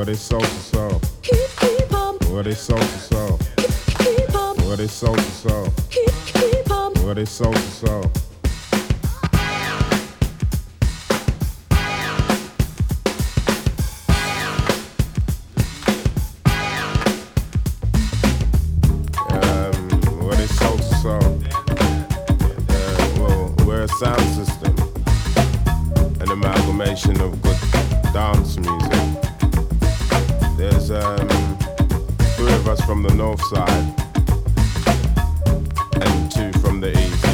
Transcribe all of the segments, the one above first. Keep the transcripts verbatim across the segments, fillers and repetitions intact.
What is soul to soul? Keep, keep on. What is soul to soul? Keep, keep on. What is soul to soul? Keep, keep on. What is soul to soul? Um, what is soul to soul? Uh, well, we're a sound system, an amalgamation of good dance music. There's um, three of us from the north side and two from the east.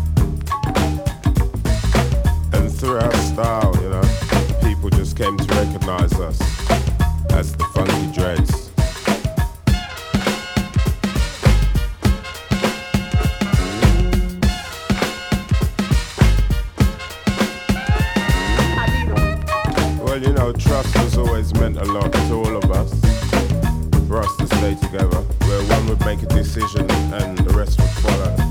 And through our style, you know, people just came to recognize us as the Funky Dreads. Well, you know, trust has always meant a lot to all of us. For us to stay together, where one would make a decision and the rest would follow.